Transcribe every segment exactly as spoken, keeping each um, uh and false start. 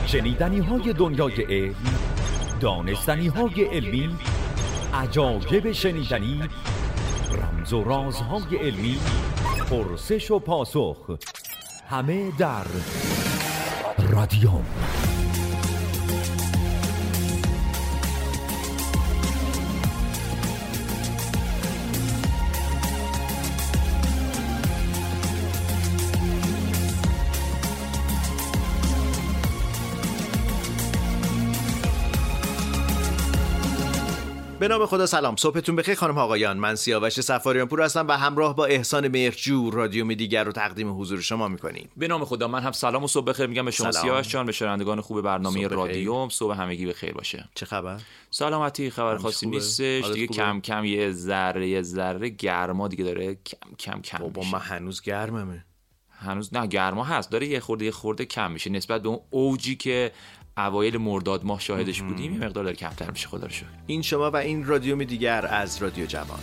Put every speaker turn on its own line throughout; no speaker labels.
شنیدنی های دنیای علم، دانستنی های علمی، عجایب شنیدنی، رمز و رازهای علمی، پرسش و پاسخ، همه در رادیوم.
به نام خدا. سلام، صبحتون بخیر خانم آقایان. من سیاوش صفاریان پور هستم و همراه با احسان مهرجو رادیوم دیگر رو تقدیم حضور شما می‌کنیم.
به نام خدا. من هم سلام و صبح بخیر میگم به شما سیاوش جان، به شنوندگان خوب برنامه رادیوم. صبح همگی بخیر باشه.
چه خبر؟
سلامتی، خبر خاصی نیستش دیگه. کم کم یه ذره یه ذره گرما دیگه داره کم کم کم
بابا من هنوز گرممه.
هنوز نه، گرما هست، داره یه خورده یه خورده کم میشه نسبت به اون اوجی که اوایل مرداد ماه شاهدش بودیم. یه مقدار داره کمتر میشه خدا رو شکر.
این شما و این رادیوم دیگر از رادیو جوان.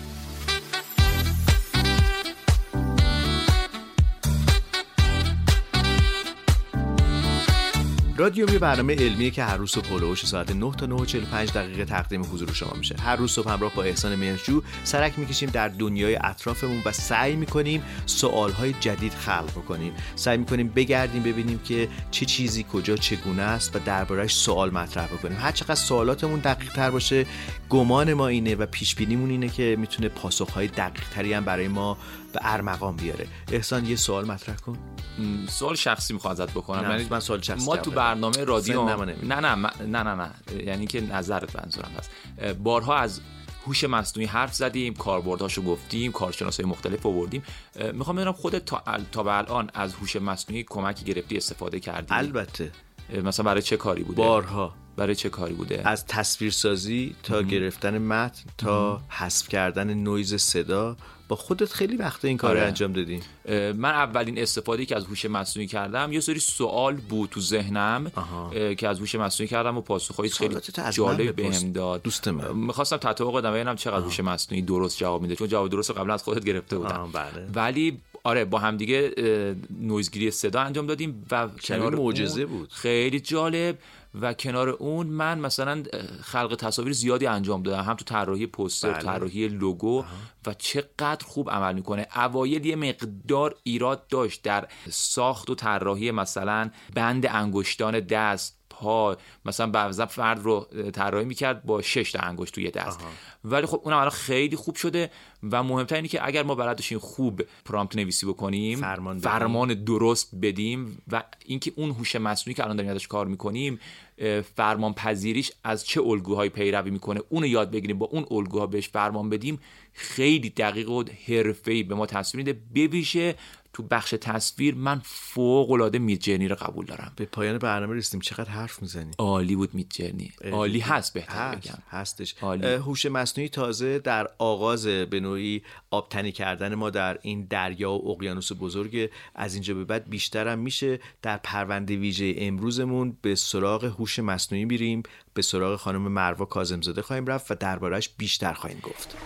رادیوم یه برنامه علمیه که هر روز صبح هلوش ساعت نه تا نه و چهل و پنج دقیقه تقدیم حضور شما میشه. هر روز صبح همراه با احسان مهرجو سرک میکشیم در دنیای اطرافمون و سعی میکنیم سوالهای جدید خلق بکنیم. سعی میکنیم بگردیم ببینیم که چه چیزی کجا چگونه است و درباره‌اش سوال مطرح بکنیم. هر چقدر سوالاتمون دقیق تر باشه، گمان ما اینه و پیش بینیمون اینه که میتونه پاسخهای دقیق تری هم برای ما به ارمغان بیاره. احسان یه سوال مطرح کن.
سوال شخصی میخوام ازت بکنم.
یعنی من سوال شخصی
ما تو برنامه رادیو
نه
نه نه نه نه نه یعنی که نظرت منظورم هست. بارها از هوش مصنوعی حرف زدیم، کاربردهاشو گفتیم، کارشناسای مختلف آوردیم. میخوام بدونم خودت تا تا به الان از هوش مصنوعی کمکی گرفتی، استفاده کردی؟
البته.
مثلا برای چه کاری بوده؟
بارها.
برای چه کاری بوده؟
از تصویرسازی تا ام. گرفتن متن تا حذف کردن نویز صدا. با خودت خیلی وقت این کار
آره.
انجام دادی.
من اولین استفاده‌ای که از هوش مصنوعی کردم یه سری سوال بود تو ذهنم که از هوش مصنوعی کردم و پاسخ‌های خیلی جالب بهم داد.
دوست من
می‌خواستم تطابق بدم ببینم چقدر هوش مصنوعی درست جواب میده، چون جواب درست قبلا از خودت گرفته بودم.
بله.
ولی آره با هم دیگه نویزگیری صدا انجام دادیم و
کنار معجزه بود.
خیلی جالب. و کنار اون من مثلا خلق تصاویر زیادی انجام دادم، هم تو طراحی پوستر، بله. طراحی لوگو. آه. و چقدر خوب عمل میکنه. اوایل یه مقدار ایراد داشت در ساخت و طراحی مثلا بند انگشتان دست، پا، مثلا بعضا فرد رو طراحی میکرد با شش تا انگشت توی دست. آها. ولی خب اونم الان خیلی خوب شده و مهمتر اینه که اگر ما بلد باشیم خوب پرامپت نویسی بکنیم، فرمان, فرمان درست بدیم و اینکه اون هوش مصنوعی که الان داریم ازش کار میکنیم فرمان پذیریش از چه الگوهایی پیروی میکنه اونو یاد بگیریم، با اون الگوها بهش فرمان بدیم، خیلی دقیق و حرفه‌ای به ما تصویر میده. بویژه تو بخش تصویر من فوق العاده میدجرنی رو قبول دارم.
به پایان برنامه رسیدیم. چقدر حرف میزنی.
عالی بود میدجرنی. عالی هست بهتر
هست.
بگم.
هستش.
عالی.
هوش مصنوعی تازه در آغاز به نوعی آبتنی کردن ما در این دریا و اقیانوس بزرگ. از اینجا به بعد بیشتر هم میشه. در پرونده ویژه امروزمون به سراغ هوش مصنوعی میریم. به سراغ خانم مروه کاظم‌زاده خواهیم رفت و درباره‌اش بیشتر خواهیم گفت.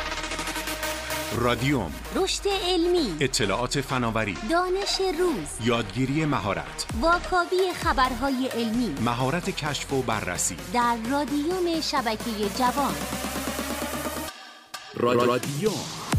رادیوم،
رشد علمی،
اطلاعات فناوری،
دانش روز،
یادگیری مهارت،
واکاوی خبرهای علمی،
مهارت کشف و بررسی
در رادیوم شبکه جوان.
رادیوم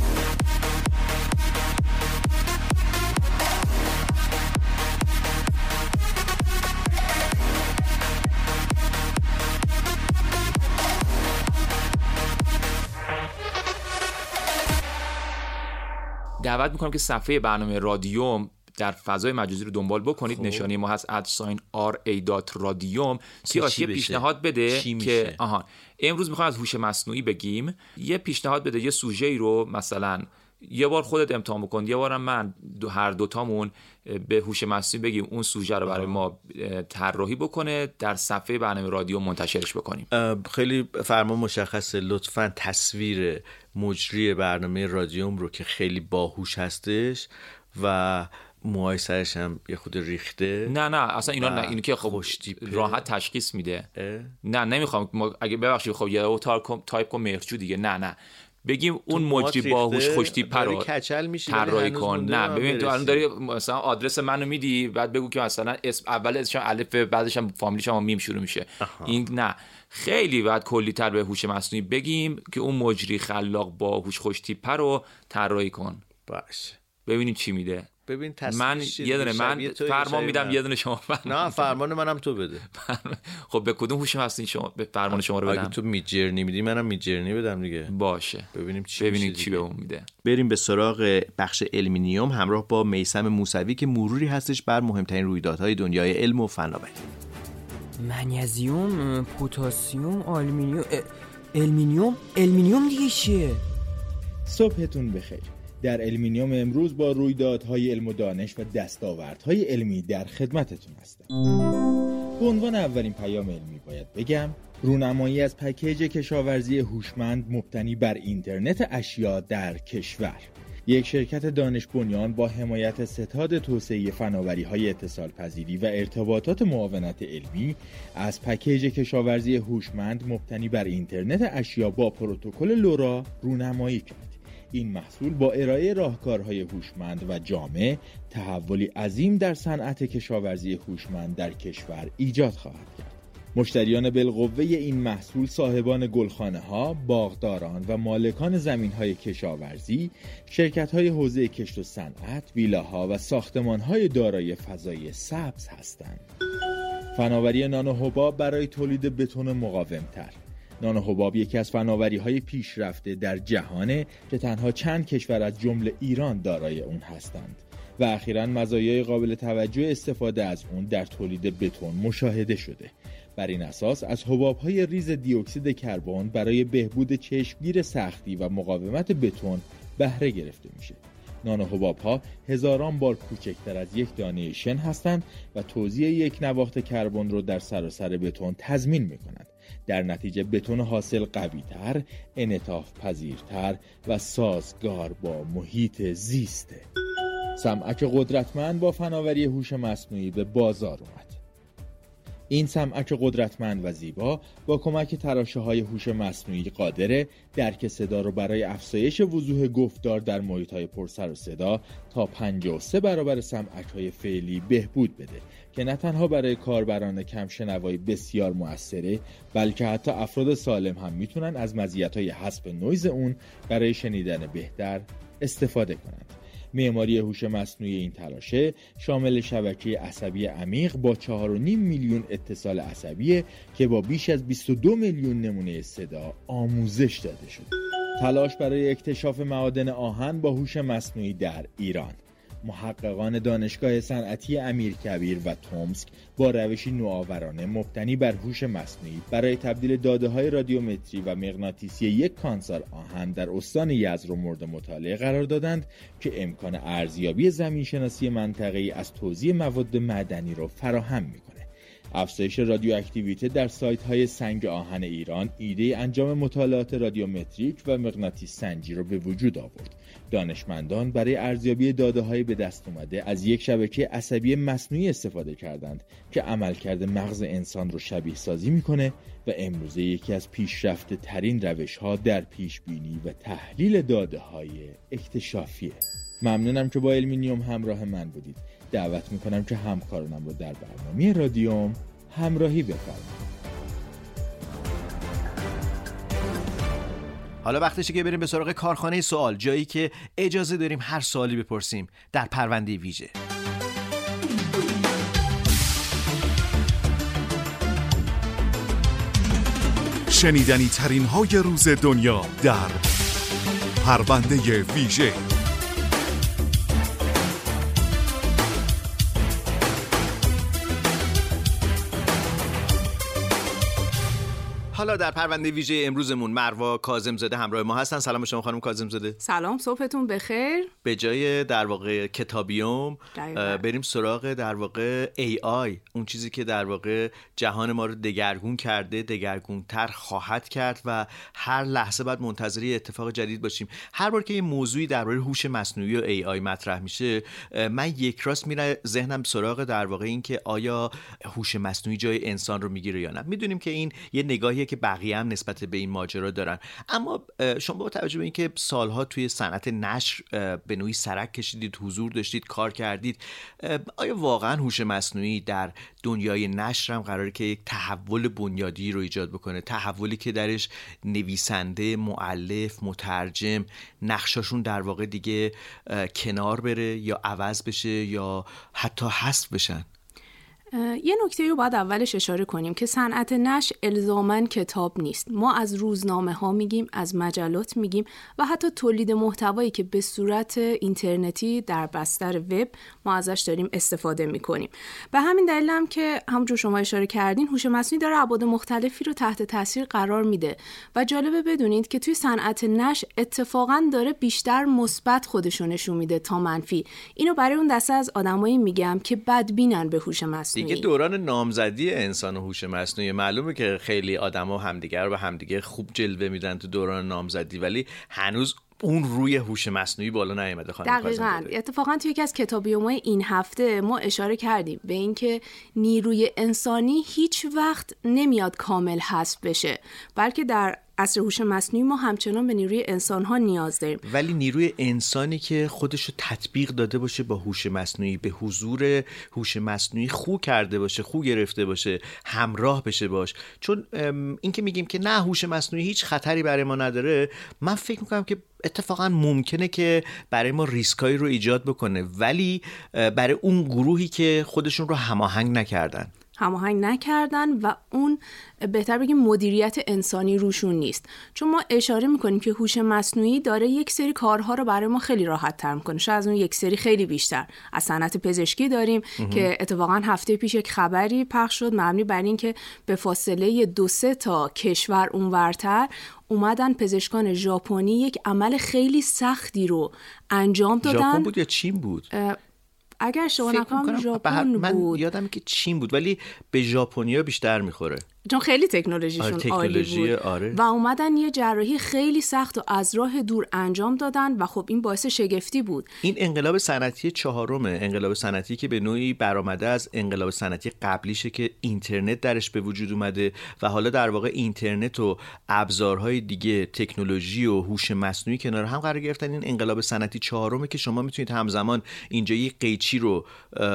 دعوت میکنم که صفحه برنامه رادیوم در فضای مجازی رو دنبال بکنید. خب. نشانی ما هست ادساین آر ای دات رادیوم. سیاسی پیشنهاد بده که آها امروز میخوام از هوش مصنوعی بگیم. یه پیشنهاد بده، یه سوژه‌ای رو مثلا یه بار خودت امتحان بکن، یه بارم من، دو هر دوتامون به هوش مصنوعی بگیم اون سوژه رو برای ما طراحی بکنه، در صفحه برنامه رادیو منتشرش بکنیم.
خیلی فرمان مشخصه. لطفاً تصویر مجری برنامه رادیوم رو که خیلی باهوش هستش و موهای سرش هم یه خود ریخته.
نه نه اصلا اینا نه، اینو که خب راحت تشخیص میده. نه نمیخوام، اگه ببخشید خب یه تایپ کن مهرجو دیگه. نه نه بگیم اون مجری باهوش خوش‌تیپ رو
کچل میشی
طراحی کن. نه ببین تو الان داری مثلا آدرس منو میدی، بعد بگو که مثلا اسم اول اسمش الف، بعدش هم فامیلیش هم میم شروع میشه. آها. این نه، خیلی بعد کلی‌تر به هوش مصنوعی بگیم که اون مجری خلاق باهوش خوش‌تیپ رو طراحی کن.
باشه
ببینیم چی میده.
ببین
من یه دونه من فرمان میدم، یه دونه شما فرمان.
نه فرمان منم تو بده.
خب به کدوم هوش مصنوعی شما به فرمان شما رو بدم؟
اگه تو میجرنی میدی منم میجرنی بدم دیگه.
باشه
ببینیم چی
ببینیم چی بهمون میده.
بریم به سراغ بخش المینیوم همراه با میثم موسوی که مروری هستش بر مهمترین رویدادهای دنیای علم و فناوری.
منیزیم، پتاسیم، آلومینیوم، المینیوم، المینیوم دیگه چیه؟
صبحتون بخیر. در المینیوم امروز با رویدادهای علم و دانش و دستاوردهای علمی در خدمتتون هستم. به عنوان اولین پیام علمی باید بگم رونمایی از پکیج کشاورزی هوشمند مبتنی بر اینترنت اشیا در کشور. یک شرکت دانش بنیان با حمایت ستاد توسعه فناوری‌های اتصال پذیری و ارتباطات معاونت علمی از پکیج کشاورزی هوشمند مبتنی بر اینترنت اشیا با پروتکل لورا رونمایی کرد. این محصول با ارائه راهکارهای هوشمند و جامع تحولی عظیم در صنعت کشاورزی هوشمند در کشور ایجاد خواهد کرد. مشتریان بالقوه این محصول صاحبان گلخانه‌ها، باغداران و مالکان زمین‌های کشاورزی، شرکت‌های حوزه کشت و صنعت، ویلاها و ساختمان‌های دارای فضای سبز هستند. فناوری نانوحباب برای تولید بتون مقاوم‌تر. نانوحباب یکی از فناوری‌های پیشرفته در جهانه که تنها چند کشور از جمله ایران دارای اون هستند و اخیراً مزایای قابل توجه استفاده از اون در تولید بتون مشاهده شده. بر این اساس از حباب‌های ریز دی اکسید کربن برای بهبود چشمگیر سختی و مقاومت بتون بهره گرفته میشه. نانوحباب‌ها هزاران بار کوچکتر از یک دانه شن هستند و توزیع یک نواخت کربن رو در سراسر بتون تضمین می‌کنند. در نتیجه بتون حاصل قوی‌تر، انعطاف پذیرتر و سازگار با محیط زیسته. سمعک قدرتمند با فناوری هوش مصنوعی به بازار اومد. این سمعک قدرتمند و زیبا با کمک تراشه‌های هوش مصنوعی قادره درک صدا رو برای افزایش وضوح گفتار در محیط‌های پرسر و صدا تا پنجاه و سه برابر سمعک‌های فعلی بهبود بده که نه تنها برای کاربران کم شنوایی بسیار مؤثره، بلکه حتی افراد سالم هم میتونن از مزیت‌های حذف نویز اون برای شنیدن بهتر استفاده کنند. معماری هوش مصنوعی این تلاشه شامل شبکه عصبی عمیق با چهار و نیم میلیون اتصال عصبی که با بیش از بیست و دو میلیون نمونه صدا آموزش داده شده. تلاش برای اکتشاف معادن آهن با هوش مصنوعی در ایران. محققان دانشگاه صنعتی امیرکبیر و تومسک با روشی نوآورانه مبتنی بر هوش مصنوعی برای تبدیل داده‌های رادیومتری و مغناطیسی یک کانسال آهن در استان یزد را مورد مطالعه قرار دادند که امکان ارزیابی زمین‌شناسی منطقه‌ای از توزیع مواد معدنی را فراهم می‌کند. افزایش رادیواکتیویته در سایت‌های سنگ آهن ایران ایده انجام مطالعات رادیومتریک و مغناطیس سنجی را به وجود آورد. دانشمندان برای ارزیابی داده‌های به دست اومده از یک شبکه عصبی مصنوعی استفاده کردند که عملکرد مغز انسان رو شبیه سازی میکنه و امروزه یکی از پیشرفته ترین روش‌ها در پیشبینی و تحلیل داده‌های اکتشافیه. ممنونم که با المینیوم همراه من بودید. دعوت میکنم که همکارانم رو در برنامه رادیوم همراهی بفرمایید.
حالا وقتشه که بریم به سراغ کارخانه سوال، جایی که اجازه داریم هر سوالی بپرسیم در پرونده ویژه.
شنیدنی ترین های روز دنیا در پرونده ویژه.
حالا در پرونده ویژه امروزمون مروه کاظم‌زاده همراه ما هستن. سلام شما خانم کاظم‌زاده.
سلام، صبحتون بخیر.
به جای در واقع کتابیوم بریم سراغ در واقع ای آی، اون چیزی که در واقع جهان ما رو دگرگون کرده، دگرگونتر خواهد کرد و هر لحظه باید منتظری اتفاق جدید باشیم. هر بار که یه موضوعی درباره هوش مصنوعی و ای آی مطرح میشه، من یک راست میره ذهنم سراغ در واقع این که آیا هوش مصنوعی جای انسان رو میگیره یا نه. میدونیم که این یه نگاهیه که بقیه هم نسبت به این ماجرا دارن. اما شما با توجه به اینکه سالها توی صنعت نشر به نوعی سرک کشیدید، حضور داشتید، کار کردید، آیا واقعا هوش مصنوعی در دنیای نشر هم قراره که یک تحول بنیادی رو ایجاد بکنه؟ تحولی که درش نویسنده، مؤلف، مترجم نقشاشون در واقع دیگه کنار بره یا عوض بشه یا حتی حذف بشن؟
یه نکته رو باید اولش اشاره کنیم که صنعت نشر الزاماً کتاب نیست. ما از روزنامه ها میگیم، از مجلات میگیم و حتی تولید محتوایی که به صورت اینترنتی در بستر وب ما ازش داریم استفاده میکنیم. به همین دلیل هم که همونجور شما اشاره کردین هوش مصنوعی داره ابعاد مختلفی رو تحت تاثیر قرار میده و جالبه بدونید که توی صنعت نشر اتفاقاً داره بیشتر مثبت خودشو نشون میده تا منفی. اینو برای اون دسته از آدمایی میگم که بدبینن به هوش مصنوعی.
دیگه دوران نامزدی انسان و هوش مصنوعی، معلومه که خیلی آدما همدیگه رو به همدیگه خوب جلوه میدن تو دوران نامزدی، ولی هنوز اون روی هوش مصنوعی بالا نیامده. خانم
دقیقاً. اتفاقاً توی یکی از کتابیوم‌های این هفته ما اشاره کردیم به اینکه نیروی انسانی هیچ وقت نمیاد کامل حذف بشه، بلکه در عصر هوش مصنوعی ما همچنان به نیروی انسان‌ها نیاز داریم.
ولی نیروی انسانی که خودشو تطبیق داده باشه با هوش مصنوعی، به حضور هوش مصنوعی خو کرده باشه، خو گرفته باشه، همراه بشه باش. چون این که میگیم که نه هوش مصنوعی هیچ خطری برای ما نداره، من فکر میکنم که اتفاقا ممکنه که برای ما ریسکایی رو ایجاد بکنه، ولی برای اون گروهی که خودشون رو هماهنگ نکردن
هماهنگ نکردن و اون بهتر بگیم مدیریت انسانی روشون نیست. چون ما اشاره میکنیم که هوش مصنوعی داره یک سری کارها رو برای ما خیلی راحت تر میکنه، شاید از اون یک سری خیلی بیشتر. از صنعت پزشکی داریم امه. که اتفاقا هفته پیش یک خبری پخش شد مبنی بر این که به فاصله دو سه تا کشور اونورتر اومدن پزشکان ژاپنی یک عمل خیلی سختی رو انجام دادن.
ژاپن بود یا چین بود؟
اگر شما نکنم ژاپن
من
بود.
یادمه که چین بود، ولی به ژاپنیا بیشتر میخوره
چون خیلی تکنولوژیشون
آره، تکنولوژی
عالی بود.
آره.
و اومدن یه جراحی خیلی سخت و از راه دور انجام دادن و خب این باعث شگفتی بود.
این انقلاب صنعتی چهارمه، انقلاب صنعتی که به نوعی برآمده از انقلاب صنعتی قبلیشه که اینترنت درش به وجود اومده و حالا در واقع اینترنت و ابزارهای دیگه، تکنولوژی و هوش مصنوعی کنار هم قرار گرفتن. این انقلاب صنعتی چهارمه که شما میتونید همزمان اینجا یک قیچی رو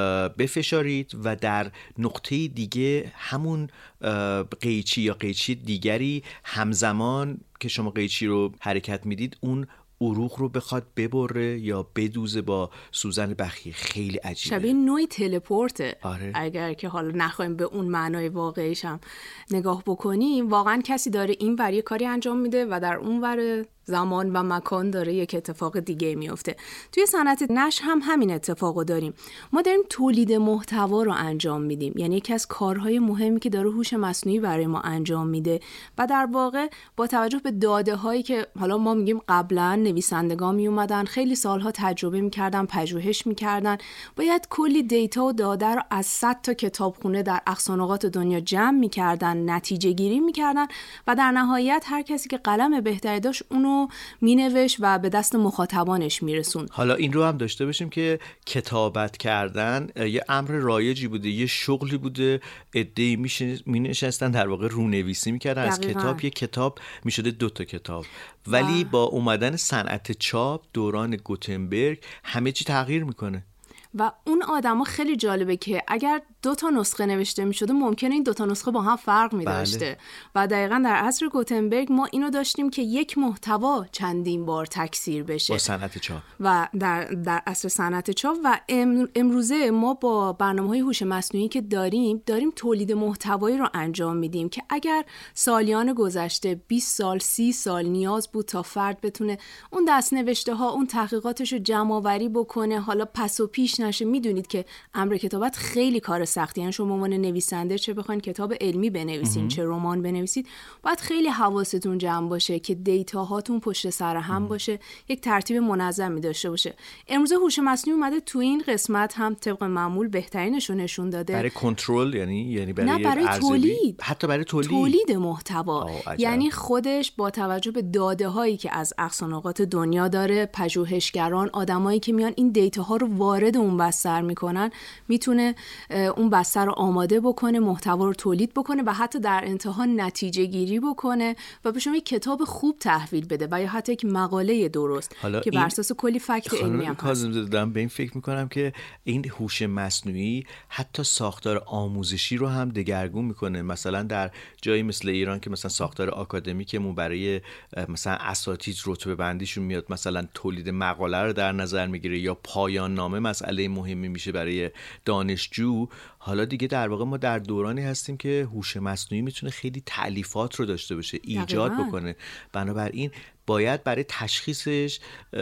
بفشارید و در نقطه دیگه همون قیچی یا قیچی دیگری همزمان که شما قیچی رو حرکت میدید اون عروق رو بخواد ببره یا بدوزه با سوزن بخیه. خیلی عجیبه،
شبیه نوعی تلپورته.
آره.
اگر که حالا نخوایم به اون معنای واقعیش هم نگاه بکنیم، واقعا کسی داره این ور یه کاری انجام میده و در اون ور زمان و مکان داره یک اتفاق دیگه میفته. توی صنعت نشر هم همین اتفاقو داریم. ما داریم تولید محتوا رو انجام میدیم، یعنی یکی از کارهای مهمی که داره هوش مصنوعی برای ما انجام میده و در واقع با توجه به داده هایی که حالا ما میگیم قبلا نویسندگان می اومدن خیلی سالها تجربه میکردن، پژوهش میکردن، باید کلی دیتا و داده رو از صد تا کتابخونه در اقصانقاط دنیا جمع میکردن، نتیجه گیری میکردن و در نهایت هر کسی که قلم بهتری داشت اونو مینوشت و به دست مخاطبانش میرسون.
حالا این رو هم داشته باشیم که کتابت کردن یه امر رایجی بوده، یه شغلی بوده، عده‌ای مینشستن در واقع رونویسی میکردن از کتاب، یه کتاب میشده دو تا کتاب. ولی با اومدن صنعت چاپ دوران گوتنبرگ همه چی تغییر میکنه
و اون آدما خیلی جالبه که اگر دو تا نسخه نوشته میشده ممکنه این دو تا نسخه با هم فرق میداشته. بله. و دقیقاً در عصر گوتنبرگ ما اینو داشتیم که یک محتوا چندین بار تکثیر بشه
با صنعت چاپ
و در در عصر صنعت چاپ و امروزه ما با برنامه‌های هوش مصنوعی که داریم داریم تولید محتوایی رو انجام میدیم که اگر سالیان گذشته بیست سال سی سال نیاز بود تا فرد بتونه اون دست نوشته ها اون تحقیقاتش رو جمع آوری بکنه، حالا پس و پیش نشه. میدونید که امر کتابت خیلی کار سختی، یعنی شما عنوان نویسنده چه بخواید کتاب علمی بنویسین چه رمان بنویسید باید خیلی حواستون جمع باشه که دیتا هاتون پشت سر هم باشه، یک ترتیب منظمی داشته باشه. امروز هوش مصنوعی اومده تو این قسمت هم طبق معمول بهترینش رو نشون داده برای
کنترل، یعنی یعنی برای
نه برای تولید،
حتی برای تولید
تولید محتوا. یعنی خودش با توجه به داده هایی که از اقصانقاط دنیا داره، پژوهشگران، آدمایی که میان این دیتا ها رو وارد اون بستر میکنن میتونه اون بستر رو آماده بکنه، محتوا رو تولید بکنه و حتی در انتها نتیجه گیری بکنه و به شما یک کتاب خوب تحویل بده و یا حتی یک مقاله درست که بر اساس کلی فکت علمی هم هست.
دارم به این فکر میکنم که این هوش مصنوعی حتی ساختار آموزشی رو هم دگرگون میکنه. مثلا در جایی مثل ایران که مثلا ساختار آکادمیکمون برای مثلا اساتید رتبه بندیشون میاد، مثلا تولید مقاله رو در نظر میگیره یا پایان نامه مسئله مهمی میشه برای دانشجو. حالا دیگه در واقع ما در دورانی هستیم که هوش مصنوعی میتونه خیلی تألیفات رو داشته باشه، ایجاد دقیقا. بکنه. بنابراین باید برای تشخیصش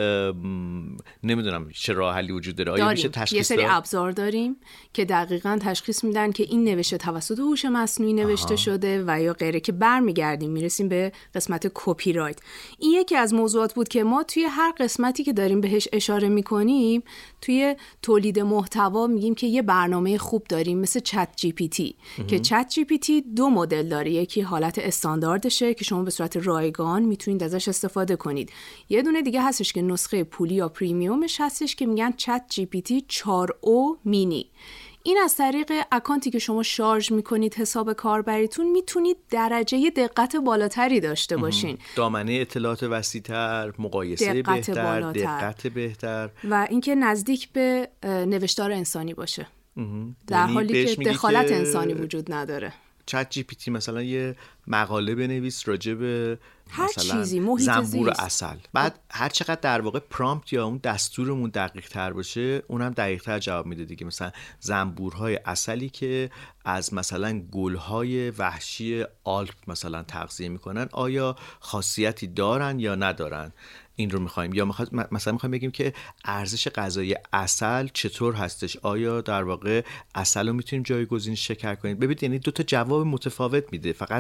نمیدونم چه راه حلی وجود داره. آیا میشه تشخیص
یه سری دار؟ ابزار داریم که دقیقاً تشخیص میدن که این نوشته توسط هوش مصنوعی نوشته آها. شده و یا غیره، که برمیگردیم میرسیم به قسمت کپی رایت. این یکی از موضوعات بود که ما توی هر قسمتی که داریم بهش اشاره میکنیم توی تولید محتوا میگیم که یه برنامه خوب داریم مثل چت جی پی تی که چت جی پی تی دو مدل داره. یکی حالت استانداردشه که شما به صورت رایگان میتونید ازش استفاده کنید. یه دونه دیگه هستش که نسخه پولی یا پریمیومش هستش که میگن چت جی پی تی چهار او مینی. این از طریق اکانتی که شما شارژ میکنید حساب کاربریتون میتونید درجه دقت بالاتری داشته باشین.
دامنه اطلاعات وسیع‌تر، مقایسه
دقت
بهتر،
بالاتر.
دقت بهتر
و اینکه نزدیک به نوشتار انسانی باشه. در حالی که دخالت که انسانی وجود نداره.
چت جی پی تی مثلا یه مقاله بنویس راجع به
هر
مثلا
چیزی، محیط
زنبور
زیست.
عسل، بعد هر چقدر در واقع پرامپت یا اون دستورمون دقیق تر باشه اونم دقیق تر جواب میده دیگه. مثلا زنبورهای عسلی که از مثلا گلهای وحشی آلپ مثلا تغذیه میکنن آیا خاصیتی دارن یا ندارن، این رو میخوایم. یا میخواد مثلا میخوایم بگیم که ارزش غذایی عسل چطور هستش، آیا در واقع عسل رو میتونیم جایگزین شکر کنیم. ببینید یعنی دو تا جواب متفاوت میده. فقط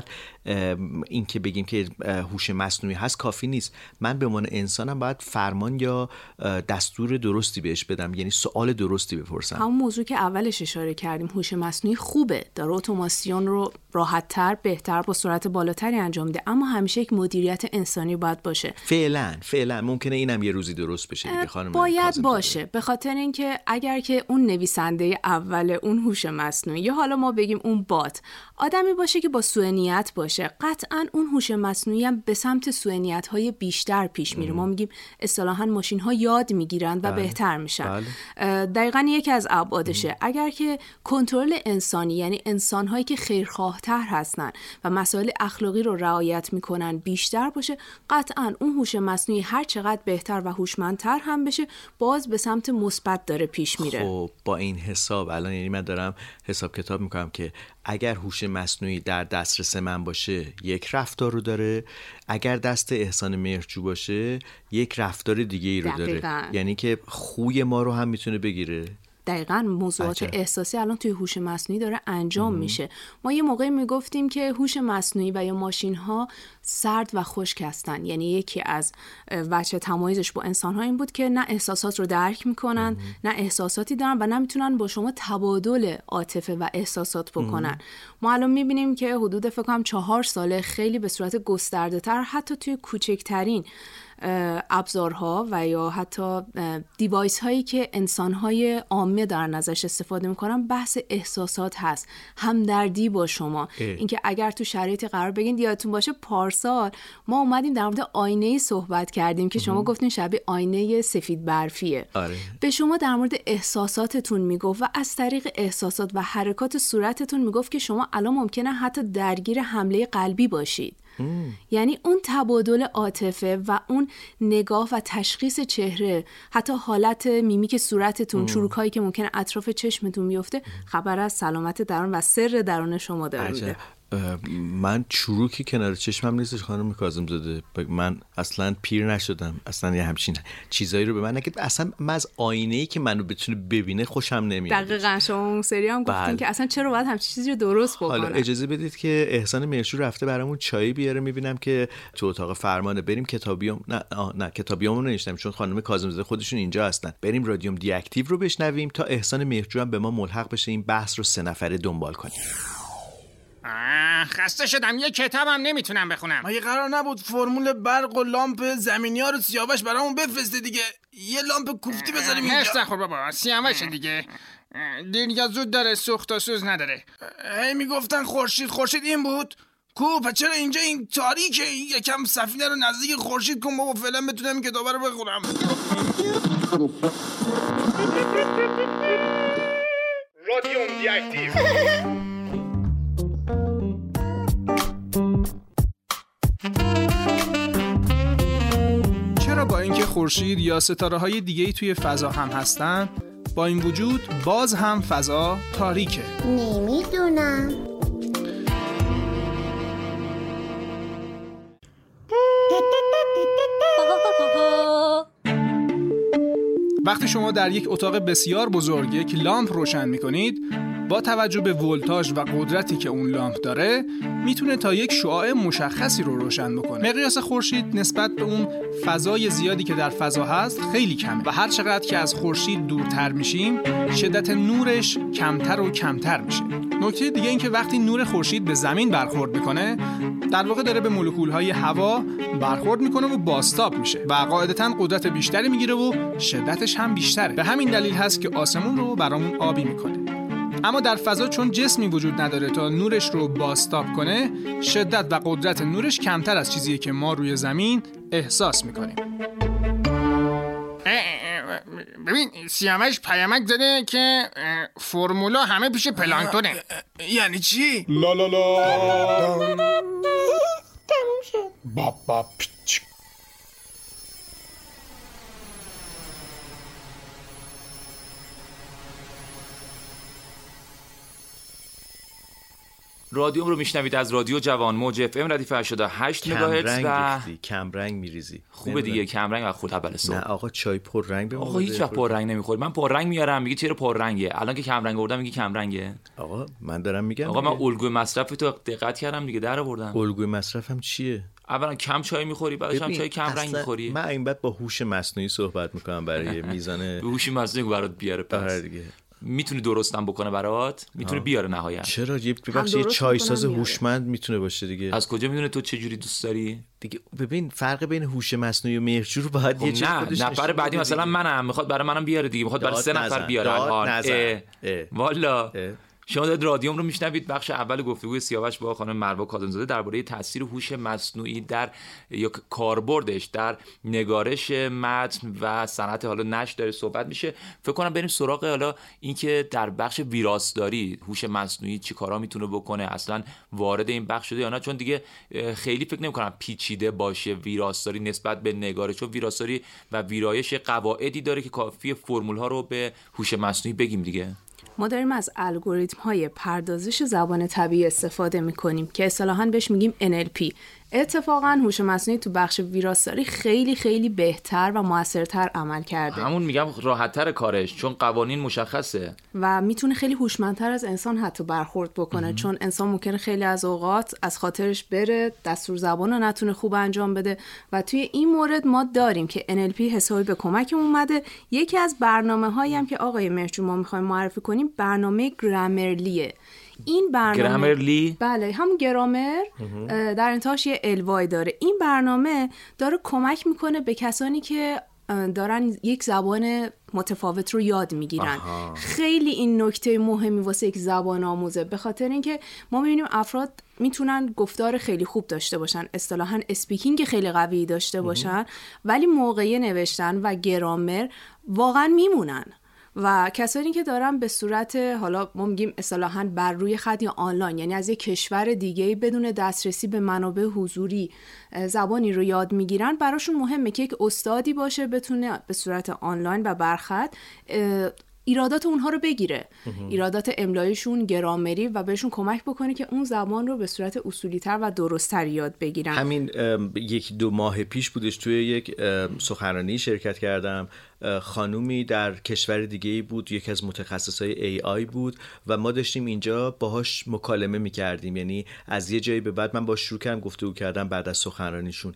این که بگیم که هوش مصنوعی هست کافی نیست. من به عنوان انسانم باید فرمان یا دستور درستی بهش بدم، یعنی سوال درستی بپرسم.
همون موضوع که اولش اشاره کردیم، هوش مصنوعی خوبه، داره اتوماسیون رو راحت‌تر، بهتر، با سرعت بالاتری انجام میده، اما همیشه یک مدیریت انسانی باید باشه.
فعلا فعلا ممکنه اینم یه روزی درست بشه دیگه خانم.
باید باشه، به خاطر اینکه اگر که اون نویسنده اول اون هوش مصنوعی یا حالا ما بگیم اون بات آدمی باشه که با سوء نیت باشه، قطعاً اون هوش مصنوعی هم به سمت سوء نیت‌های بیشتر پیش میره. ما میگیم اصطلاحاً ماشین‌ها یاد میگیرن و بله. بهتر میشن. بله. دقیقاً یکی از ابعادشه. ام. اگر که کنترل انسانی، یعنی انسان‌هایی که خیرخواه‌تر هستن و مسائل اخلاقی رو رعایت میکنن بیشتر باشه، قطعاً اون هوش مصنوعی هر چقدر بهتر و هوشمندتر هم بشه باز به سمت مثبت داره پیش میره.
خب با این حساب الان یعنی من دارم حساب کتاب میکنم که اگر هوش مصنوعی در دسترس من باشه یک رفتار رو داره، اگر دست احسان مهرجو باشه یک رفتار دیگه ای رو داره. دقیقاً. یعنی که خوی ما رو هم میتونه بگیره.
دقیقاً موضوعات عجب. احساسی الان توی هوش مصنوعی داره انجام ام. میشه. ما یه موقعی میگفتیم که هوش مصنوعی و یا ماشین ها سرد و خشک هستن، یعنی یکی از وجه تمایزش با انسان ها این بود که نه احساسات رو درک میکنن ام. نه احساساتی دارن و نه میتونن با شما تبادل عاطفه و احساسات بکنن. ام. ما الان میبینیم که حدود فکر کنم چهار ساله خیلی به صورت گسترده تر حتی توی کوچکترین ابزارها و یا حتی دیوایس هایی که انسان های عامه دارن ازش استفاده میکنن بحث احساسات هست، همدردی با شما. اینکه اگر تو شرایطی قرار بگین، یادتون باشه پارسال ما اومدیم در مورد آینه صحبت کردیم که شما گفتین شبیه آینه سفید برفیه. آره. به شما در مورد احساساتتون میگفت و از طریق احساسات و حرکات صورتتون میگفت که شما الان ممکنه حتی درگیر حمله قلبی باشید. ام. یعنی اون تبادل عاطفه و اون نگاه و تشخیص چهره، حتی حالت میمیک صورتتون، چروکایی که ممکنه اطراف چشمتون بیفته، خبر از سلامت درون و سر درون شما داره میده.
من چروکی کنار چشمم نیستش خانم کاظم زاده، من اصلا پیر نشدم، اصلا یه همچین چیزایی رو به من نگید. اصلا من از آینه‌ای که منو بتونه ببینه خوشم نمیاد.
دقیقاً شما اون سری هم گفتین که اصلا چرا باید همچین چیزی رو درست بکنن.
حالا اجازه بدید که احسان مهرجو رفته برامون چای بیاره، میبینم که تو اتاق فرمانه. بریم کتابیوم، نه نه کتابیومو نمیشنم چون خانم کاظم زاده خودشون اینجا هستن. بریم رادیوم دی اکتیو رو بشنویم تا احسان مهرجو هم به ما ملحق بشه این بحث رو سه نفره دنبال کنیم.
خسته شدم، یه کتابم نمیتونم بخونم.
مگه قرار نبود فرمول برق و لامپ زمینی ها رو سیاوش برامون بفرسته دیگه؟ یه لامپ کوفتی بذاریم اینجا.
هست نخور بابا، سیاوش دیگه دیر یا زود داره، سوخت و سوز نداره.
هی میگفتن خورشید خورشید این بود کو، پس چرا اینجا این تاریکه؟ یکم سفینه رو نزدیک خورشید کن بابا، فعلا بتونم این کتابه رو بخونم.
رادیوم دیاکتیو.
چرا با اینکه خورشید یا ستاره‌های دیگه‌ای توی فضا هم هستن، با این وجود باز هم فضا تاریکه؟
نمیدونم.
وقتی شما در یک اتاق بسیار بزرگ یک لامپ روشن می‌کنید، با توجه به ولتاژ و قدرتی که اون لامپ داره میتونه تا یک شعاع مشخصی رو روشن بکنه. مقیاس خورشید نسبت به اون فضای زیادی که در فضا هست خیلی کمه و هر چقدر که از خورشید دورتر میشیم شدت نورش کمتر و کمتر میشه. نکته دیگه این که وقتی نور خورشید به زمین برخورد میکنه در واقع داره به مولکول‌های هوا برخورد میکنه و بازتاب میشه و قاعدتاً قدرت بیشتری میگیره و شدتش هم بیشتره. به همین دلیل هست که آسمون رو برامون آبی میکنه. اما در فضا چون جسمی وجود نداره تا نورش رو بازتاب کنه، شدت و قدرت نورش کمتر از چیزیه که ما روی زمین احساس میکنیم.
ببین سیاوش پیامک زده که فرمولا همه پیش پلانکتونه.
یعنی چی؟
لا لا لا تموم شد. بابا پیچ.
رادیوم رو میشنوید از رادیو جوان موج اف ام ردیف هشتاد و هشت مگاهرتز و
کم رنگ میریزی.
خوبه دیگه کم رنگ و خود اول صبح.
نه آقا چای پر رنگ به ما.
آقا هیچ وقت پر رنگ نمیخوری. من پر رنگ میارم میگی چرا پر رنگه؟ الان که کم رنگ آوردم میگی کم رنگه.
آقا من دارم میگم
آقا من الگوی مصرف تو دقت کردم دیگه در آوردم.
الگوی مصرفم چیه؟
اولا کم چای میخوری، بعدش هم چای کم رنگ میخوری.
من این بعد با هوش مصنوعی صحبت میکنم برای میزان
هوش مصنوعی برات بیاره پس. میتونی درستم بکنه برات، میتونه بیاره نهایت.
چرا یه ببخش یه چای ساز هوشمند میتونه باشه دیگه.
از کجا میدونه تو چه جوری دوست داری
دیگه؟ ببین فرق بین هوش مصنوعی و مهرجو رو باید
خب
یه چیز
خودش نه نفر بعدی مثلا منم میخواد برای منم بیاره دیگه، میخواد برای سه نفر بیاره الان. والا شما دارید رادیوم رو میشنوید. بخش اول گفتگوی سیاوش با خانم مروه کاظم‌زاده درباره تاثیر هوش مصنوعی در یا کاربردش در نگارش متن و صنعت حالا نشر داره صحبت میشه. فکر کنم بریم سراغ حالا اینکه در بخش ویراستاری هوش مصنوعی چی کارا میتونه بکنه، اصلا وارد این بخش شده یا نه، چون دیگه خیلی فکر نمی‌کنم پیچیده باشه ویراستاری نسبت به نگارش، چون ویراستاری و ویرایش قواعدی داره که کافیه فرمول‌ها رو به هوش مصنوعی بگیم دیگه.
ما داریم از الگوریتم‌های پردازش زبان طبیعی استفاده می‌کنیم که اصطلاحاً بهش میگیم ان ال پی. اتفاقاً هوش مصنوعی تو بخش ویراستاری خیلی خیلی بهتر و موثرتر عمل کرده.
همون میگم راحت‌تر کارش، چون قوانین مشخصه
و میتونه خیلی هوشمندتر از انسان حتی برخورد بکنه. ام. چون انسان ممکنه خیلی از اوقات از خاطرش بره، دستور زبان رو نتونه خوب انجام بده و توی این مورد ما داریم که ان ال پی حسابی به کمکمون اومده. یکی از برنامه‌هایی هم که آقای مهرجو ما می‌خوایم معرفی کنیم برنامه گرامرلیه. این برنامه
گرامرلی؟
بله همون گرامر در انتهاش یه الوای داره. این برنامه داره کمک میکنه به کسانی که دارن یک زبان متفاوت رو یاد میگیرن. خیلی این نکته مهمی واسه یک زبان آموزه، به خاطر اینکه ما میبینیم افراد میتونن گفتار خیلی خوب داشته باشن، اصطلاحاً اسپیکینگ خیلی قوی داشته باشن، ولی موقع نوشتن و گرامر واقعا میمونن. و کسانی که دارن به صورت حالا ما میگیم اصطلاحاً بر روی خط یا آنلاین، یعنی از یک کشور دیگه بدون دسترسی به منابع حضوری زبانی رو یاد میگیرن، براشون مهمه که یک استادی باشه بتونه به صورت آنلاین و برخط ایرادات اونها رو بگیره، ایرادات املاییشون، گرامری، و بهشون کمک بکنه که اون زبان رو به صورت اصولی‌تر و درست‌تر یاد بگیرن.
همین یک دو ماه پیش بودش توی یک سخنرانی شرکت کردم. خانومی در کشور دیگه‌ای بود، یکی از متخصصای ای آی بود و ما داشتیم اینجا باهاش مکالمه می‌کردیم. یعنی از یه جایی به بعد من باهاش شروع کردم گفتگو کردم بعد از سخنرانیشون.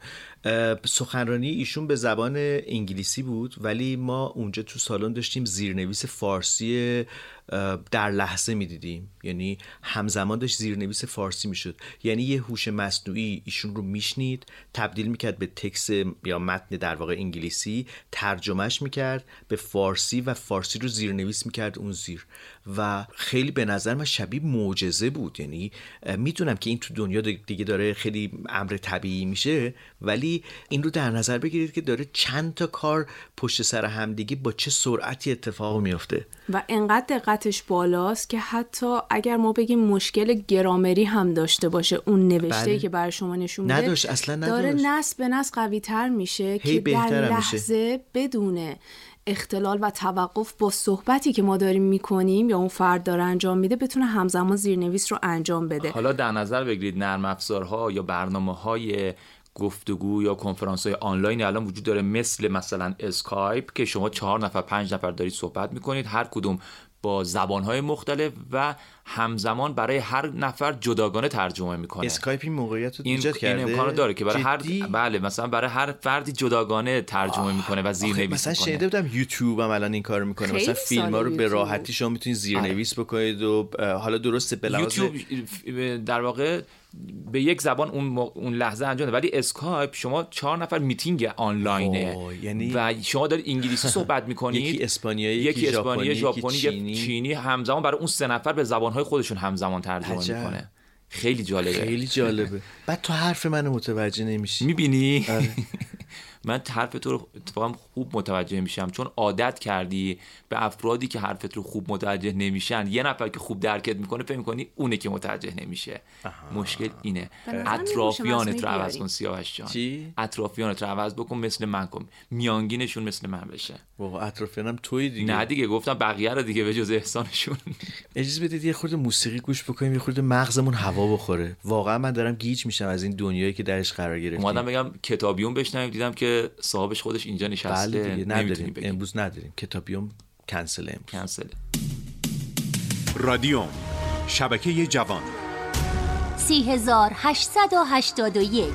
سخنرانی ایشون به زبان انگلیسی بود ولی ما اونجا تو سالن داشتیم زیرنویس فارسی در لحظه میدیدیم، یعنی همزمان داشت زیرنویس فارسی میشد. یعنی یه هوش مصنوعی ایشون رو میشنید، تبدیل میکرد به تکست یا متن در واقع انگلیسی، ترجمهش میکرد به فارسی و فارسی رو زیرنویس میکرد اون زیر. و خیلی به نظر من شبیه معجزه بود. یعنی میدونم که این تو دنیا دیگه داره خیلی امر طبیعی میشه، ولی این رو در نظر بگیرید که داره چند تا کار پشت سر هم دیگه با چه سرعتی اتفاق میفته
و انقدر دقتش بالاست که حتی اگر ما بگیم مشکل گرامری هم داشته باشه، اون نوشته‌ای بله. که برای شما نشون میده
نداشت، اصلا نداشت.
داره نسل به نسل قوی تر میشه که در لحظه میشه. بدون اختلال و توقف با صحبتی که ما داریم میکنیم یا اون فرد داره انجام میده بتونه همزمان زیرنویس رو انجام بده.
حالا در نظر بگیرید نرم افزارها یا برنامه‌های گفتگو یا کنفرانس‌های آنلاین الان وجود داره، مثل مثلا اسکایپ که شما چهار نفر پنج نفر دارید صحبت میکنید، هر کدوم با زبان‌های مختلف و همزمان برای هر نفر جداگانه ترجمه میکنه.
اسکایپ این موقعیت رو ایجاد کرده،
این امکانو داره که برای
جدی؟
هر بله مثلا برای هر فردی جداگانه ترجمه میکنه و زیرنویس میکنه.
مثلا شنیده بودم یوتیوب هم الان این کارو میکنه، مثلا فیلم‌ها رو به راحتی شما میتونید زیرنویس بکنید و حالا درسته به لحاظ
یوتیوب در واقع به یک زبان اون اون لحظه انجام ده، ولی اسکایپ شما چهار نفر میتینگ آنلاینه یعنی و شما دارید انگلیسی صحبت میکنید،
یکی اسپانیایی،
یکی اسپانیایی، ژاپنی، یکی چینی، همزمان برای اون سه نفر به زبانهای خودشون همزمان ترجمه میکنه. خیلی جالبه،
خیلی جالبه. بعد تو حرف منو متوجه نمیشی،
میبینی؟ من حرف تو رو اتفاقا خوب متوجه میشم، چون عادت کردی به افرادی که حرفت رو خوب متوجه نمیشن. یه نفر که خوب درکت میکنه فکر میکنی اونه که متوجه نمیشه. آها. مشکل اینه. اطرافیانت رو عوض کن سیاوش جان.
چی؟
اطرافیانت رو عوض بکن، مثل من کن، میانگینشون مثل من بشه.
واقعا اطرافیانم توی دیگه.
نه دیگه گفتم بقیه رو دیگه به جز احسانشون.
اجازه بدید یه خورده موسیقی گوش بکنیم، یه خورده مغزمون هوا بخوره. واقعا من دارم گیج میشم از این دنیایی که درش قرار گرفتیم.
اومدم بگم کتابیون بشنویم، دیدم که صاحبش خودش اینجا نشسته.
بله دیگه نداریم، امروز نداریم کتابیوم، کنسل امروز.
کنسل.
رادیوم شبکه جوان
سی هزار هشتصد و هشتاد و یک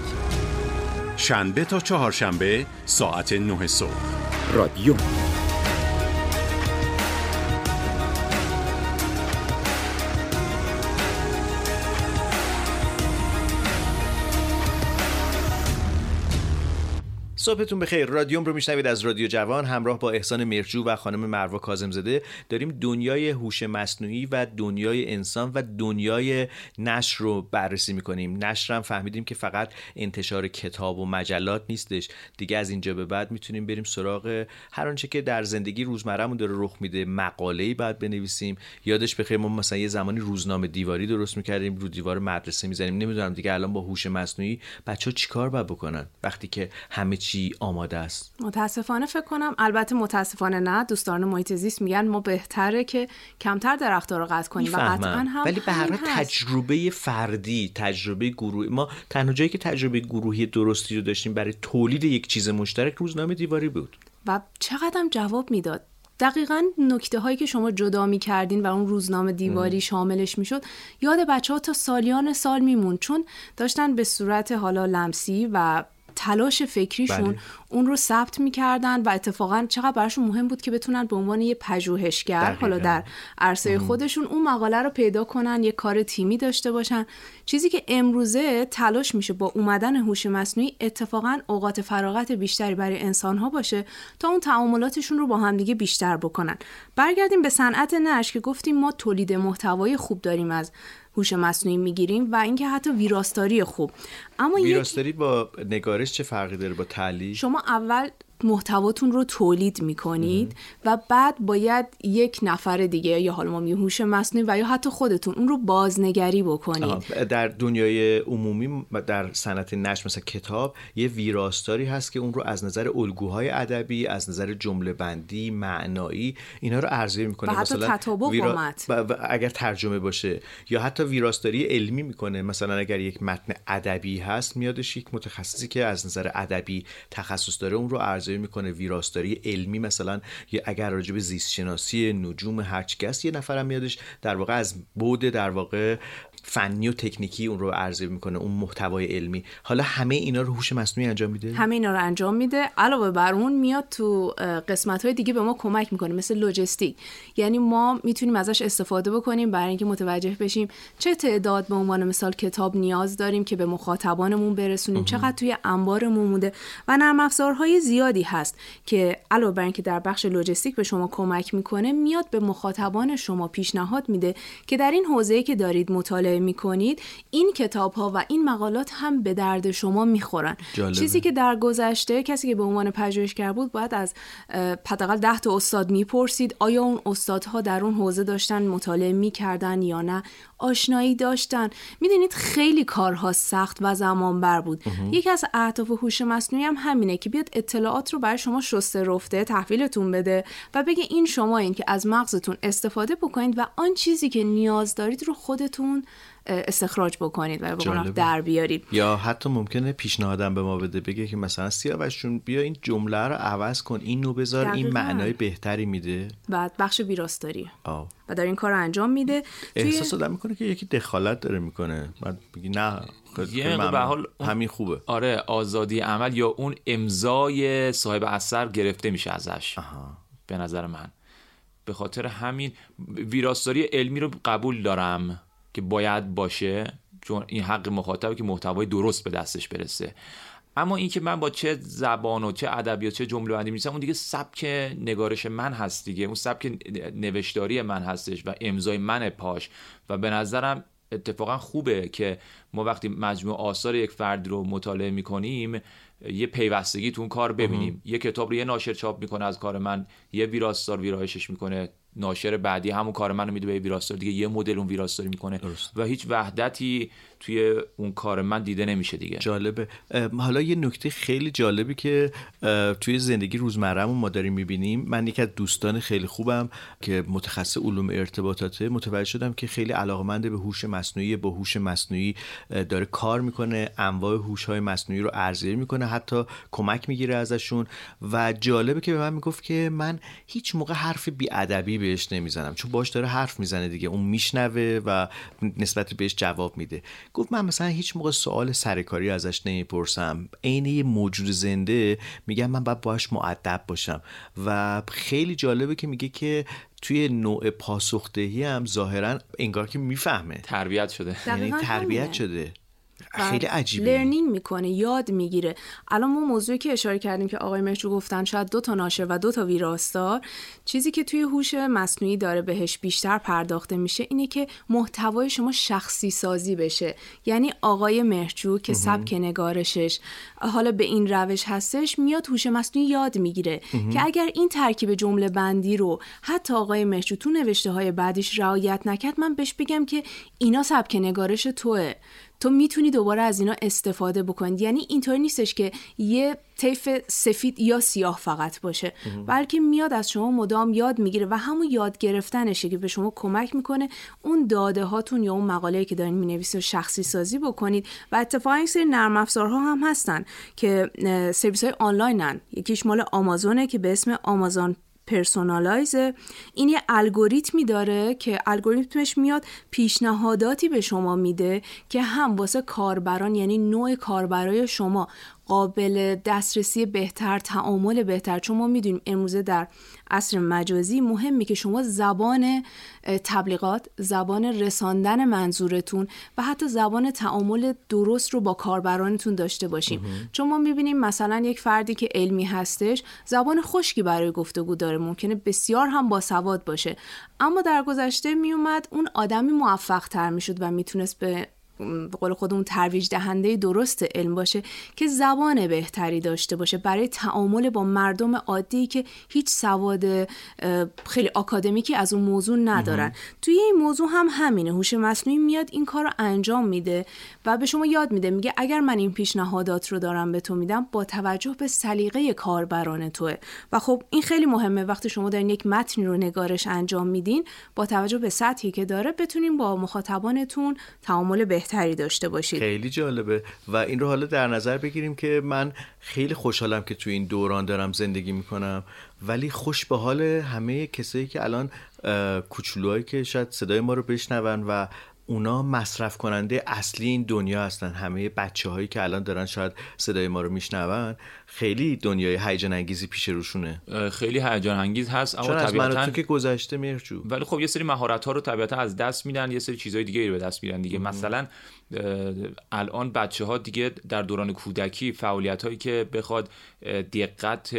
شنبه تا چهارشنبه ساعت نه صبح.
رادیوم
صبحتون بخیر. رادیوم رو میشنوید از رادیو جوان، همراه با احسان مرجو و خانم مروه کاظم‌زاده. داریم دنیای هوش مصنوعی و دنیای انسان و دنیای نشر رو بررسی میکنیم. نشر هم فهمیدیم که فقط انتشار کتاب و مجلات نیستش دیگه. از اینجا به بعد میتونیم بریم سراغ هر آنچه که در زندگی روزمرهمون داره رخ میده. مقاله‌ای بعد بنویسیم. یادش بخیر ما مثلا یه زمانی روزنامه دیواری درست میکردیم، رو دیوار مدرسه میزنیم. نمیدونم دیگه الان با هوش مصنوعی بچه‌ها چیکار باید بکنن وقتی که همه چی آماده است؟
متاسفانه فکر کنم، البته متاسفانه نه، دوستان محیط زیست میگن ما بهتره که کمتر درخت‌ها رو قطع کنیم و قطعاً هم،
ولی به هر حال تجربه فردی، تجربه گروهی، ما تنها جایی که تجربه گروهی درستی رو داشتیم برای تولید یک چیز مشترک روزنامه دیواری بود
و چقدرم جواب میداد. دقیقاً نکته هایی که شما جدا می کردین و اون روزنامه دیواری ام. شاملش می شد، یاد بچه ها تا سالیان سال میمون، چون داشتن به صورت حالا لمسی و تلاش فکریشون بله. اون رو ثبت میکردن و اتفاقا چقدر براشون مهم بود که بتونن به عنوان یه پژوهشگر حالا در عرصه خودشون اون مقاله رو پیدا کنن، یه کار تیمی داشته باشن. چیزی که امروزه تلاش میشه با اومدن هوش مصنوعی اتفاقا اوقات فراغت بیشتری برای انسان‌ها باشه تا اون تعاملاتشون رو با همدیگه بیشتر بکنن. برگردیم به صنعت نشر که گفتیم ما تولید محتوای خوب داریم از هوش مصنوعی میگیریم و اینکه حتی ویراستاری خوب. اما
ویراستاری یک... با نگارش چه فرقی داره با تعلیق؟
شما اول محتواتون رو تولید میکنید و بعد باید یک نفر دیگه یا حالا ما میگیم هوش مصنوعی و یا حتی خودتون اون رو بازنگری بکنید.
در دنیای عمومی در صنعت نشر مثلا کتاب یه ویراستاری هست که اون رو از نظر الگوهای ادبی، از نظر جمله بندی، معنایی اینا رو ارزیابی میکنه.
و حتی
مثلا
تطابق ویرا... متن
و اگر ترجمه باشه، یا حتی ویراستاری علمی میکنه. مثلا اگر یک متن ادبی هست میادش یک متخصصی که از نظر ادبی تخصص داره اون رو ارزیابی میکنه. ویراستاری علمی مثلا اگر راجع به زیست شناسی نجوم هرچی است، یه نفرم میادش در واقع از بعد در واقع فنی و تکنیکی اون رو ارزیابی میکنه، اون محتوای علمی. حالا همه اینا رو هوش مصنوعی انجام میده؟
همه اینا رو انجام میده. علاوه بر اون میاد تو قسمت‌های دیگه به ما کمک میکنه، مثل لوجستیک. یعنی ما میتونیم ازش استفاده بکنیم برای اینکه متوجه بشیم چه تعداد به عنوان مثال کتاب نیاز داریم که به مخاطبانمون برسونیم، چقدر توی انبارمون مونده و نرم افزارهای زیادی هست که علاوه بر اینکه در بخش لوجستیک به شما کمک میکنه، میاد به مخاطبان شما پیشنهاد میده که در این حوزه‌ای که دارید مطالعه میکنید این کتاب‌ها و این مقالات هم به درد شما میخورن. جالبه. چیزی که در گذشته کسی که به عنوان پژوهشگر بود باید از حداقل ده تا استاد میپرسید آیا اون استادها در اون حوزه داشتن مطالعه میکردن یا نه، آشنایی داشتن. میدونید خیلی کارها سخت و زمان بر بود. یکی از اهداف هوش مصنوعی هم همینه که بیاد اطلاعات رو برای شما شسته رفته تحویلتون بده و بگه این شما این که از مغزتون استفاده بکنید و آن چیزی که نیاز دارید رو خودتون استخراج بکنید و به قول در بیارید.
یا حتی ممکنه پیشنهادم به ما بده، بگه که مثلا سیاوشون بیا این جمله رو عوض کن، اینو بذار، این معنای بهتری میده.
بعد بخش ویراستاری و در این کار انجام میده.
احساس آدم میکنه که یکی دخالت داره میکنه، بعد بگی نه
یه به حال
همین خوبه.
آره، آزادی عمل یا اون امضای صاحب اثر گرفته میشه ازش.
آها.
به نظر من به خاطر همین ویراستاری علمی رو قبول دارم که باید باشه، چون این حق مخاطبه که محتوای درست به دستش برسه. اما این که من با چه زبان و چه ادبیات چه جمله بندی می‌نویسم، اون دیگه سبک نگارش من هست دیگه، اون سبک نوشتاری من هستش و امضای من پاش. و به نظرم اتفاقا خوبه که ما وقتی مجموع آثار یک فرد رو مطالعه می‌کنیم یه پیوستگی تو اون کار ببینیم. یه کتاب رو یه ناشر چاپ میکنه از کار من، یه ویراستار ویرایشش میکنه، ناشر بعدی همون کار منو میده به ویراستار دیگه، یه مدل اون ویراستاری میکنه و هیچ وحدتی توی اون کار من دیده نمیشه دیگه.
جالبه. حالا یه نکته خیلی جالبی که توی زندگی روزمره‌مون ما داریم میبینیم، من یک از دوستان خیلی خوبم که متخصص علوم ارتباطاته متوجه شدم که خیلی علاقه‌مند به هوش مصنوعی، با هوش مصنوعی داره کار میکنه، انواع هوش‌های مصنوعی رو ارزیابی میکنه، حتی کمک میگیره ازشون. و جالبه که به من میگفت که من هیچ موقع حرف بی‌ادبی بهش نمیزنم، چون باش داره حرف میزنه دیگه، اون میشنوه و نسبت بهش جواب میده. گفت من مثلا هیچ موقع سوال سرکاری ازش نمیپرسم، عین یه موجود زنده میگم من باید باش مؤدب باشم. و خیلی جالبه که میگه که توی نوع پاسخدهی هم ظاهرا انگار که میفهمه،
تربیت شده،
یعنی تربیت شده. خیلی عجیبه،
لرنینگ میکنه، یاد میگیره. الان ما موضوعی که اشاره کردیم که آقای مهرجو گفتن شاید دو تا ناشر و دو تا ویراستار، چیزی که توی هوش مصنوعی داره بهش بیشتر پرداخته میشه اینه که محتوای شما شخصی سازی بشه. یعنی آقای مهرجو که سبک نگارشش حالا به این روش هستش، میاد هوش مصنوعی یاد میگیره که اگر این ترکیب جمله بندی رو حتی آقای مهرجو تو نوشته های بعدیش رعایت نکرد، من بهش بگم که اینا سبک نگارش توئه، تو میتونی دوباره از اینا استفاده بکنید. یعنی اینطوری نیستش که یه طیف سفید یا سیاه فقط باشه، بلکه میاد از شما مدام یاد میگیره و همون یاد گرفتنشه که به شما کمک میکنه اون داده هاتون یا اون مقاله‌ای که دارین مینویسید شخصی سازی بکنید. و اتفاقا این سری نرم افزارها هم هستن که سرویس های آنلاینن. یکیش مال آمازونه که به اسم آمازون پرسونالایز. این یه الگوریتمی داره که الگوریتمش میاد پیشنهاداتی به شما میده که هم واسه کاربران، یعنی نوع کاربرای شما، قابل دسترسی بهتر، تعامل بهتر. چون ما میدونیم امروزه در عصر مجازی مهمه که شما زبان تبلیغات، زبان رساندن منظورتون و حتی زبان تعامل درست رو با کاربرانتون داشته باشیم. چون ما میبینیم مثلا یک فردی که علمی هستش زبان خشکی برای گفتگو داره، ممکنه بسیار هم باسواد باشه، اما در گذشته میومد اون آدمی موفق تر میشد و میتونست به به قول خودمون ترویج دهنده درست علم باشه که زبان بهتری داشته باشه برای تعامل با مردم عادی که هیچ سواد خیلی آکادمیکی از اون موضوع ندارن. توی این موضوع هم همینه، هوش مصنوعی میاد این کار رو انجام میده و به شما یاد میده، میگه اگر من این پیشنهادات رو دارم به تو میدم با توجه به سلیقه کاربران توه. و خب این خیلی مهمه وقتی شما دارین یک متن رو نگارش انجام میدین، با توجه به سطحی که داره بتونین با مخاطبانتون تعامل بهتری داشته باشید.
خیلی جالبه. و این رو حالا در نظر بگیریم که من خیلی خوشحالم که توی این دوران دارم زندگی میکنم، ولی خوش به حال همه کسایی که الان کوچولوهایی که شاید صدای ما رو بشنون و اونا مصرف کننده اصلی این دنیا هستن. همه بچه هایی که الان دارن شاید صدای ما رو میشنون خیلی دنیای هیجان انگیزی پیش روشونه،
خیلی هیجان انگیز هست.
اما طبیعتاً از من تو که گذشته مهرجو،
ولی خب یه سری مهارت ها رو طبیعتاً از دست میدن، یه سری چیزای دیگه رو به دست میدن دیگه. مثلا الان بچه ها دیگه در دوران کودکی فعالیت هایی که بخواد دقت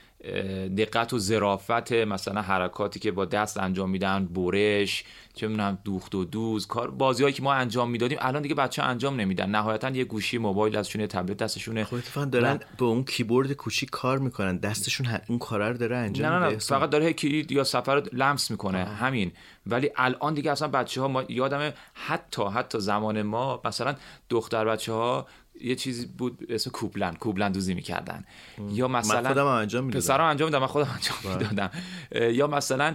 دقت و ظرافت، مثلا حرکاتی که با دست انجام میدن، برش، چه میدونم دوخت و دوز، کار بازیایی که ما انجام میدادیم الان دیگه بچه‌ها انجام نمیدن. نهایتا یه گوشی موبایل ازشون، تبلت دستشونه.
خب اتفاقا دارن با اون کیبورد کوچیک کار میکنن، دستشون اون کارا رو داره انجام میده.
نه نه نه فقط داره کلید یا صفحه رو لمس میکنه، آه. همین. ولی الان دیگه اصلا بچه‌ها، ما یادمه حتی حتی زمان ما مثلا دختر بچه‌ها یه چیزی بود اسم کوبلند کوبلندوزی میکردن، یا مثلا
من خودم انجام میدادم،
پسرا انجام میدادم، من خودم انجام میدادم. یا مثلا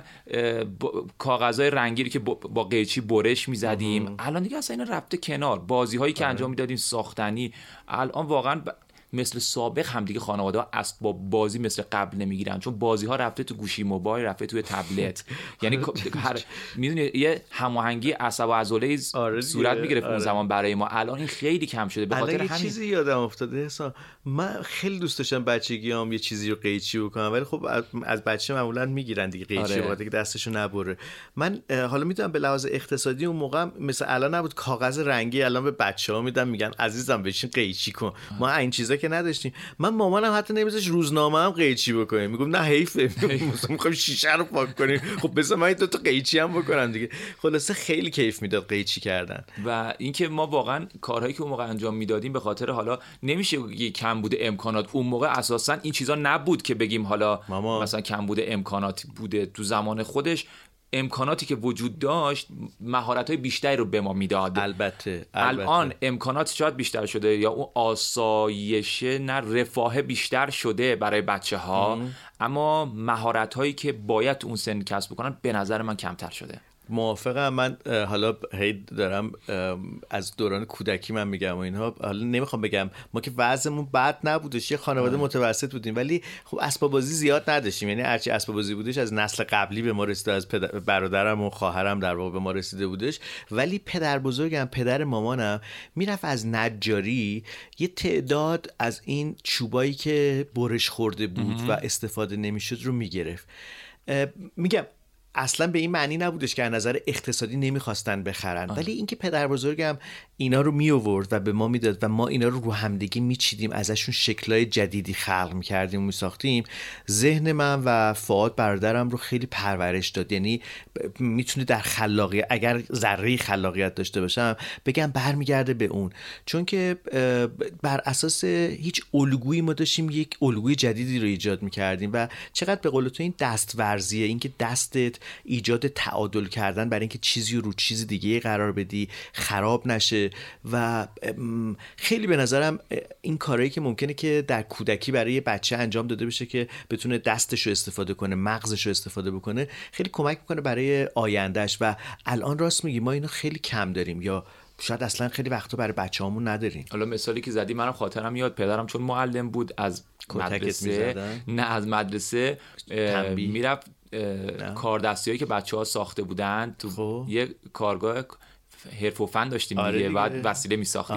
کاغذهای رنگی که با قیچی برش میزدیم. الان دیگه اصلا اینا رفته کنار. بازی هایی که انجام میدادیم ساختنی، الان واقعا ب... مثل سابق هم دیگه خانواده ها اسباب بازی مثل قبل نمیگیرن، چون بازی ها رفته تو گوشی موبایل، رفته توی تبلت. یعنی هر میدونی یه هماهنگی عصب و عضله صورت میگرفت اون زمان برای ما. الان این خیلی کم شده. به خاطر همین
چیزی یادم افتاده حساب، من خیلی دوست داشتم بچگیام یه چیزی رو قیچی بکنم، ولی خب از بچه معمولا میگیرن دیگه قیچی، وقتی آره. که دستشو نبره. من حالا میدونم به لحاظ اقتصادی اون موقع مثل الان نبود، کاغذ رنگی الان به بچه‌ها میدن میگن عزیزم بشین قیچی کن. ما این چیزا که نداشتیم. من مامانم حتی نمیذاش روزنامه هم قیچی بکنیم، میگم نه حیفه، میخوایم شیشه رو پاک کنیم، خب بذار من دو تا قیچی هم بکنم دیگه. خلاصه خیلی کیف میداد قیچی کردن.
و اینکه ما واقعا کارهایی که اون موقع انجام میدادیم به خاطر حالا نمیشه یه کم بوده امکانات، اون موقع اساسا این چیزا نبود که بگیم حالا ماما. مثلا کم بوده امکاناتی بوده. تو زمان خودش امکاناتی که وجود داشت مهارت‌های بیشتری رو به ما میداد.
البته,
البته الان امکانات شاید بیشتر شده، یا اون آسایش نه رفاه بیشتر شده برای بچه‌ها، اما مهارت‌هایی که باید اون سن کسب بکنن به نظر من کمتر شده.
موافقم. من حالا هی دارم از دوران کودکی من میگم و اینها، حالا نمیخوام بگم ما که وضعمون بد نبودش، یه خانواده متوسط بودیم، ولی خب اسباب بازی زیاد نداشتیم. یعنی هرچی اسباب بازی بودش از نسل قبلی به ما رسیده، از پدر برادرم و خواهرم در واقع به ما رسیده بودش. ولی پدر بزرگم، پدر مامانم میرفت از نجاری یه تعداد از این چوبایی که برش خورده بود و استفاده نمیشد رو میگرفت. میگم اصلا به این معنی نبودش که از نظر اقتصادی نمیخواستن بخرن، ولی اینکه پدر بزرگم اینا رو می آورد و به ما میداد و ما اینا رو رو همدیگه میچیدیم، ازشون شکلای جدیدی خلق میکردیم و میساختیم، ذهن من و فؤاد برادرم رو خیلی پرورش داد. یعنی میتونه در خلاقیت، اگر ذره خلاقیت داشته باشم بگم برمیگرده به اون، چون که بر اساس هیچ الگویی ما داشتیم یک الگوی جدیدی رو ایجاد میکردیم و چقدر به قول تو این دستورزیه، اینکه دستت ایجاد تعادل کردن برای اینکه چیزی رو چیز دیگه قرار بدی خراب نشه. و خیلی به نظرم این کارهایی که ممکنه که در کودکی برای بچه انجام داده بشه که بتونه دستشو استفاده کنه، مغزشو استفاده بکنه، خیلی کمک میکنه برای آیندهش. و الان راست میگی ما اینو خیلی کم داریم، یا شاید اصلا خیلی وقتا برای بچه‌هامون نداریم.
حالا مثالی که زدی منم خاطرم میاد، پدرم چون معلم بود از مدرسه نه از مدرسه میرفت کاردستیایی که بچه‌ها ساخته بودن تو خب. یه کارگاه حرف و فن داشتیم دیگه, آره دیگه. بعد وسیله می ساختیم.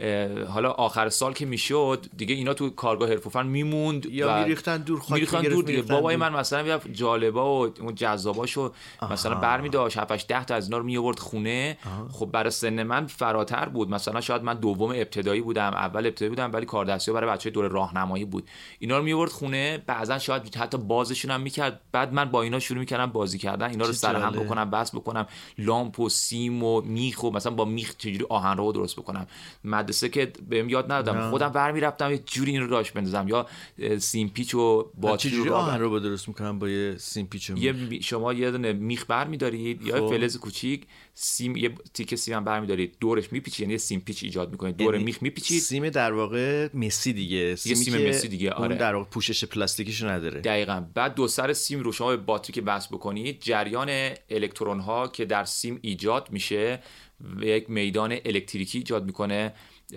حالا آخر سال که میشد دیگه اینا تو کارگاه حرف و فن میموند
یا میریختن دور، خاک
میریختن دور دیگه. بابای من مثلا میرفت جالبا و اون جذاباشو مثلا برمی‌داشت، هفت هشت ده تا از اینا رو می آورد خونه. آها. خب برای سن من فراتر بود، مثلا شاید من دوم ابتدایی بودم، اول ابتدایی بودم، ولی کاردستی برای بچه‌های دوره راهنمایی بود. اینا رو می آورد خونه، بعضن شاید حتی بازشون هم میکرد، بعد من با اینا شروع میکردم بازی کردن، اینا رو سرهم بکنم، بس بکنم، لامپ و سیم و میخ و مثلا با میخ چجوری آهنرو درست بکنم. مدرسه که بهم یاد ندادم، خودم برمی رفتم یه جوری این رو راش بندازم، یا سیم پیچ و باتری
رو آهنرو درست میکنم با یه سیم پیچ و میخ.
یه شما یه دونه میخ برمی دارید یا فلز کوچیک، سیم یه تیکه سیم هم برمی دارید، دورش میپیچید، یعنی سیم پیچ ایجاد میکنید، دور میخ میپیچید.
سیم در واقع مسی دیگه،
سیم, سیم مسی دیگه، آره.
اون در واقع پوشش پلاستیکیشو نداره.
دقیقاً. بعد دو سر سیم رو شما به باتری که وصل بکنید، جریان الکترون ها که در سیم ایجاد میشه یک میدان الکتریکی ایجاد میکنه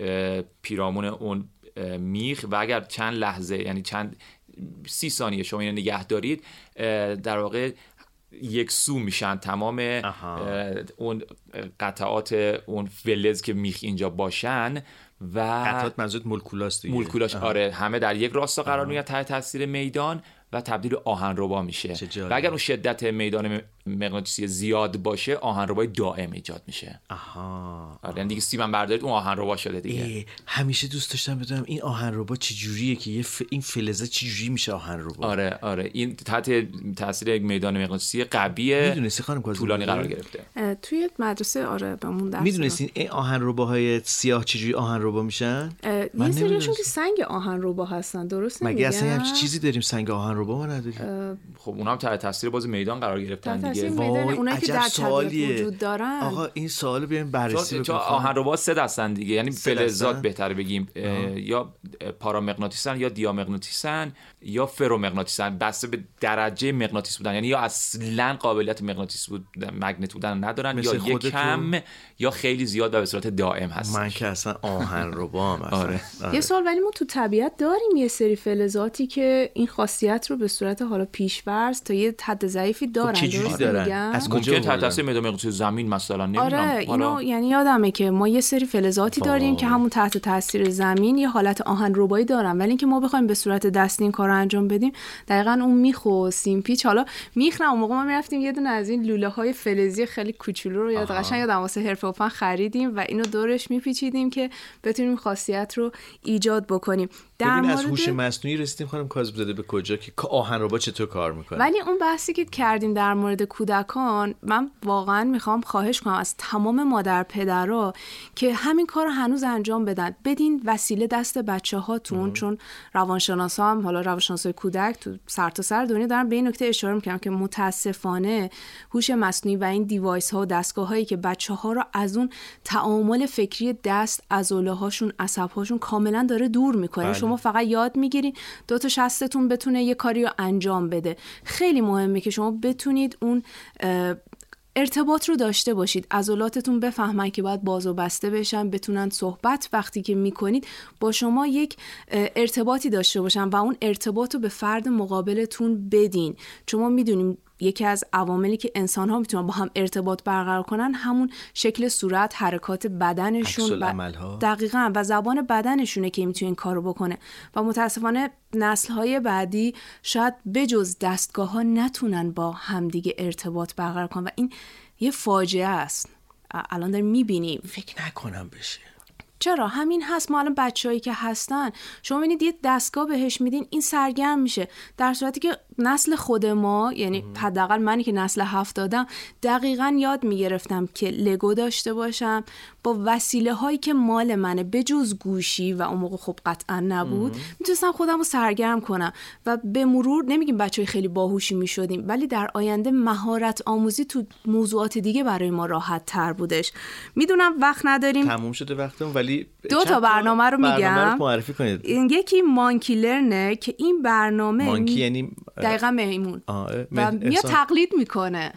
پیرامون اون میخ، و اگر چند لحظه، یعنی چند سی ثانیه شما اینو نگه دارید، در واقع یک سو میشن تمام اون قطعات اون فلز که میخ اینجا باشن و
قطعات منظورت مولکولاست دیگه.
مولکولاش آره همه در یک راستا قرار میگیرن تحت تاثیر میدان و تبدیل آهنربا میشه و اگر اون شدت میدان مغناطیسی زیاد باشه آهنربای دائم ایجاد میشه.
آها
آره یعنی دیگه سیمن بردارید اون آهنربا شده دیگه.
همیشه دوست داشتم بدونم این آهنربا چه جوریه که یه ف... این فلزه چه جوری میشه آهنربا.
آره آره این تحت تاثیر یک میدان مغناطیسی قویه.
میدونستی خانم کازمی
طولانی قرار گرفته.
توی مدرسه آره بهمون درس.
میدونستی این آهنرباهای سیاه چه جوری آهنربا میشن؟
یه سریشون که سنگ آهنربا هستن درست نمیگم؟
مگه اصلا همچین چیزی داریم سنگ آهنربا ما نداریم؟
خب اونها هم تحت تاثیر باز میدان قرار گرفتن دیگه.
وای اونایی که در طبیعت وجود دارن.
آقا این سوالو بیایم بررسی بکنیم.
آهنربا سه دستن دیگه، یعنی فلزات بهتره بگیم یا پارامغناطیسن یا دیامغناطیسن یا فرومغناطیسن، بسته به درجه مغناطیس بودن، یعنی یا اصلا قابلیت مغناطیس بود مگنت بودن ندارن یا یک کم یا خیلی زیاد و به صورت دائم هست.
من که اصلا آهنربا هم
آره.
یه سوال، ولی ما تو طبیعت داریم یه سری فلزاتی که این خاصیت رو به صورت حالا پیش‌فرض تا یه حد ضعیفی دارن.
چه جوری دارن؟
از کجا تحت تاثیر میدان مغناطیسی زمین مثلا نمیدونم.
آره اینو یعنی یادمه که ما یه سری فلزاتی داریم که همون تحت تاثیر زمین یه حالت آهنربایی دارن، ولی اینکه ما بخوایم به صورت دستی این کارو انجام بدیم دقیقاً اون میخ و سیمپیچ، حالا میخ نه اون موقع ما میرفتیم یه دونه از این لوله های فلزی خیلی کوچولو رو یاد قشنگ یادم واسه حرفه فن خریدیم و اینو دورش میپیچیدیم که بتونیم خاصیت رو ایجاد بکنیم.
در مورد از هوش مصنوعی رسیدیم خانم کاظمی‌زاده به کجا که آهنربا چطور کار میکنه.
ولی اون بحثی که کردیم در مورد کودکان، من واقعا میخوام خواهش کنم از تمام مادر پدرها که همین کارو هنوز انجام بدن، بدین وسیله دست بچه‌هاتون، چون روانشناسا هم حالا روانشناسای کودک تو سرتاسر دنیا دارن به این نکته اشاره میکنن که متاسفانه هوش مصنوعی و این دیوایس ها و دستگاه هایی که بچه‌ها رو از اون تعامل فکری دست، عضله هاشون، عصب هاشون کاملا داره دور میکنه. بله. شما فقط یاد میگیرین دو تا شستتون بتونه یه کاری رو انجام بده. خیلی مهمه که شما بتونید اون ارتباط رو داشته باشید، عضلاتتون بفهمن که باید باز و بسته بشن، بتونن صحبت وقتی که میکنید با شما یک ارتباطی داشته باشن و اون ارتباط رو به فرد مقابلتون بدین. چون ما میدونیم یکی از عواملی که انسان ها میتونن با هم ارتباط برقرار کنن همون شکل صورت، حرکات بدنشون و دقیقاً و زبان بدنشونه که میتونه این کارو بکنه و متاسفانه نسل های بعدی شاید بجز دستگاه ها نتونن با همدیگه ارتباط برقرار کنن و این یه فاجعه است. الان داریم میبینیم.
فکر نکنم بشه.
چرا؟ همین هست. ما الان بچه‌هایی که هستن شما می‌بینید یه دستگاه بهش میدین این سرگرم میشه، در صورتی که نسل خود ما، یعنی حداقل منی که نسل هفتادم، دقیقاً یاد میگرفتم که لگو داشته باشم با وسیله هایی که مال منه، بجز گوشی و اون موقع خب قطعا نبود، میتونستم خودم رو سرگرم کنم و به مرور نمیگیم بچه‌های خیلی باهوشی میشدیم، ولی در آینده مهارت آموزی تو موضوعات دیگه برای ما راحت تر بودش. میدونم وقت نداریم،
تموم شده وقتمون، ولی
دو تا برنامه رو میگم.
برنامه رو معرفی کنید.
یکی مانکی لرنه که این برنامه
مانکی یعنی
دقیقاً میمون و میاد تقلید میکنه.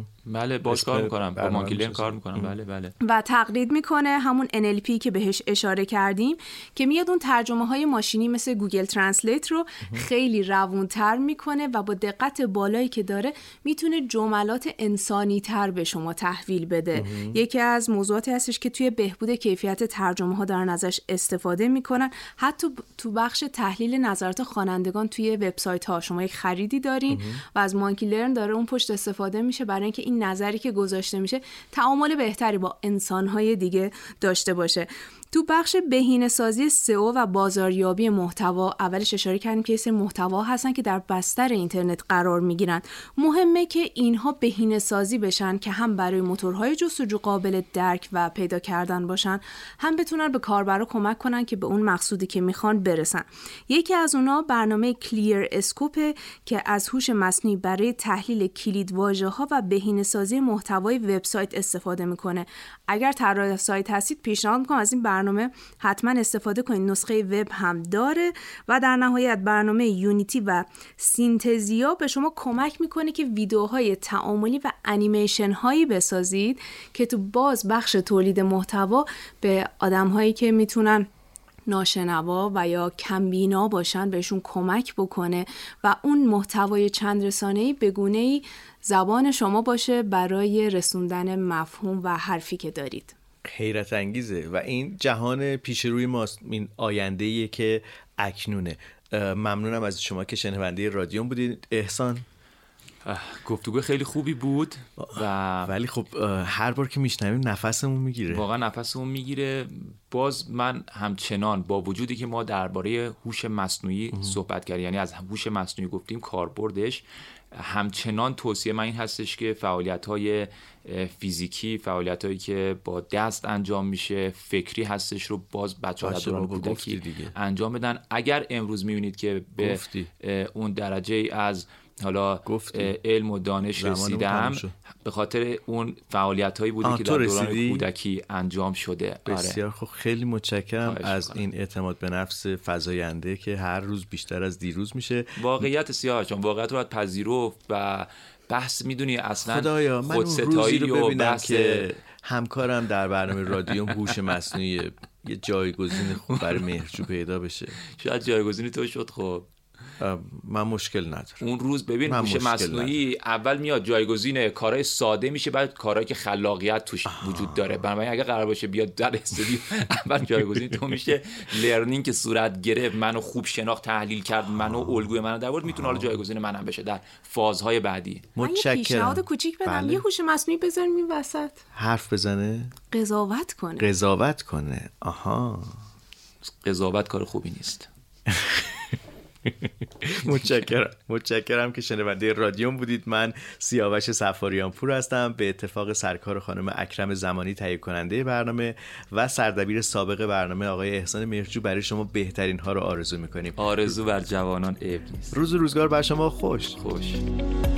بله باش کار میکنم، با مانکی لرن کار میکنم. بله بله.
و تقلید میکنه همون ان ال پی که بهش اشاره کردیم که میاد اون ترجمه های ماشینی مثل گوگل ترنسلیت رو خیلی روونتر میکنه و با دقت بالایی که داره میتونه جملات انسانی تر به شما تحویل بده. یکی از موضوعاتی هستش که توی بهبود کیفیت ترجمه ها دارن ازش استفاده میکنن. حتی تو بخش تحلیل نظرات خوانندگان توی وبسایت ها شما یک خریدی دارین و از مانکی لرن داره اون پشت استفاده میشه برای اینکه این نظری که گذاشته میشه تعامل بهتری با انسان‌های دیگه داشته باشه. تو بخش بهینه‌سازی سئو و بازاریابی محتوا اولش اشاره کردیم که یه سری محتوا هستن که در بستر اینترنت قرار میگیرن. مهمه که اینها بهینه‌سازی بشن که هم برای موتورهای جستجو قابل درک و پیدا کردن باشن، هم بتونن به کاربرا کمک کنن که به اون مقصودی که میخوان برسن. یکی از اونها برنامه کلیر اسکوپ که از هوش مصنوعی برای تحلیل کلیدواژه‌ها و بهینه‌سازی محتوای وبسایت استفاده میکنه. اگر طراح سایت هستید پیشنهاد میکنم از این برنامه حتما استفاده کنید. نسخه وب هم داره و در نهایت برنامه یونیتی و سینتزیا به شما کمک میکنه که ویدیوهای تعاملی و انیمیشن هایی بسازید که تو باز بخش تولید محتوا به آدم هایی که میتونن ناشنوا و یا کمبینا باشن بهشون کمک بکنه و اون محتوای چند رسانه‌ای به گونه‌ای زبان شما باشه برای رسوندن مفهوم و حرفی که دارید.
حیرت انگیزه و این جهان پیش روی ماست، این آینده‌ایه که اکنونه. ممنونم از شما که شنونده رادیو بودید. احسان،
گفتگو خیلی خوبی بود و
ولی خب هر بار که میشنویم نفسمون میگیره،
واقعا نفسمون میگیره. باز من همچنان با وجودی که ما درباره هوش مصنوعی صحبت کردیم، یعنی از هوش مصنوعی گفتیم، کاربردش، همچنان توصیه من این هستش که فعالیت‌های فیزیکی، فعالیت‌هایی که با دست انجام میشه، فکری هستش، رو باز بچه‌ها در دوران کودکی انجام بدن. اگر امروز میبینید که به گفتی. اون درجه از حالا گفتی. علم و دانش رسیدم به خاطر اون فعالیت‌هایی بوده که در دوران کودکی انجام شده.
بسیار خوب، خیلی متشکرم از این اعتماد به نفس فزاینده که هر روز بیشتر از دیروز میشه.
واقعیت سیاهشون واقعیت رو باید پذیرفت و بحث میدونی اصلا
خدایا من خودستایی رو ببینم بحث... که همکارم در برنامه رادیو هوش مصنوعی یه جایگزین خوب برای مهرجو پیدا بشه.
شاید جایگزینی تو شد. خب
من مشکل ندارم.
اون روز ببین هوش مصنوعی اول میاد جایگزین کارهای ساده میشه، بعد کارهایی که خلاقیت توش آه. وجود داره. بنابراین اگه قرار باشه بیاد در استودیو اول جایگزین تو میشه، لرنینگ که صورت گرفت، منو خوب شناخت، تحلیل کرد، منو الگوی منو در آورد، میتونه حالا جایگزین منم بشه در فازهای بعدی.
متشکرم. من پیشنهاد کوچیک بدم، بله. یه هوش مصنوعی بذاریم این وسط
حرف بزنه،
قضاوت کنه.
قضاوت کنه. آها،
قضاوت کار خوبی نیست.
متشکرم متشکرم که شنونده رادیوم بودید. من سیاوش صفاریان پور هستم، به اتفاق سرکار خانم اکرم زمانی تهیه کننده برنامه و سردبیر سابق برنامه آقای احسان مهرجو برای شما بهترین ها رو آرزو میکنیم.
آرزو بر جوانان عیب نیست.
روز و روزگار بر شما خوش.
خوش